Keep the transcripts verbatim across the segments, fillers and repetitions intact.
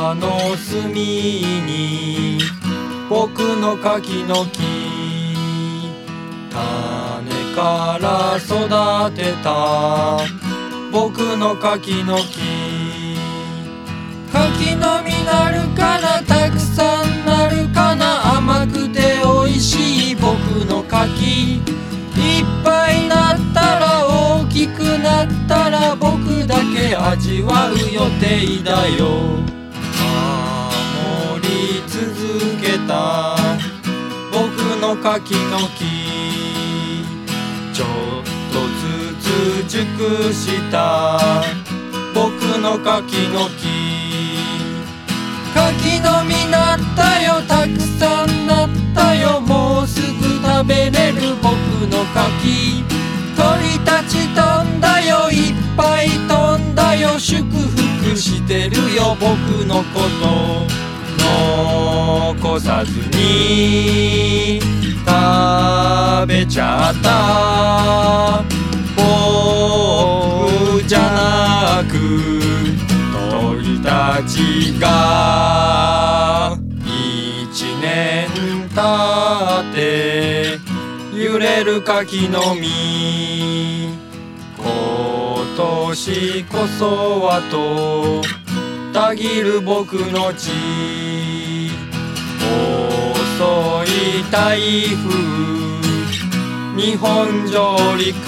庭の隅に僕の柿の木、種から育てた僕の柿の木。柿の実なるかな、たくさんなるかな、甘くておいしい僕の柿。いっぱいなったら大きくなったら僕だけ味わう予定だよ。守り続けた僕の柿の木、ちょっとずつ熟した僕の柿の木。柿の実なったよ、たくさんなったよ、もうすぐ食べれる僕の柿。鳥たち飛んだよ、いっぱい飛んだよ、祝福してるよ僕のこと。残さずに食べちゃった僕じゃなく鳥たちが。一年経って揺れる柿の実、今年こそはとたぎる僕の血。遅い台風日本上陸、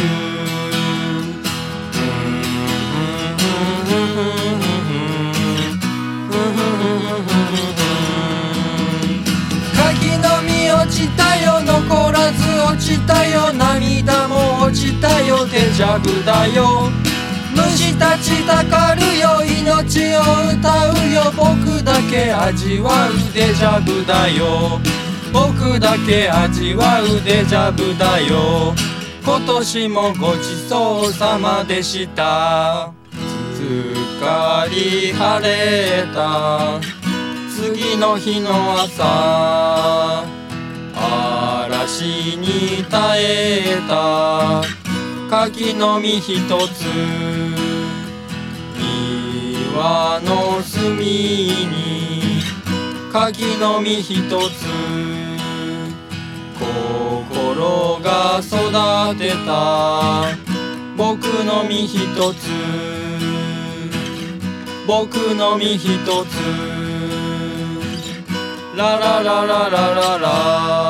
柿の実落ちたよ、残らず落ちたよ、涙も落ちたよ、デジャブだよ。虫たちたかるよ、命を歌うよ、僕だけ味わうデジャブだよ。僕だけ味わうデジャブだよ。今年もごちそうさまでした。すっかり晴れた次の日の朝、嵐に耐えた柿の実ひとつ、庭の隅に柿の実ひとつ、心が育てた僕の実ひとつ、僕の実ひとつ、ラララララララ。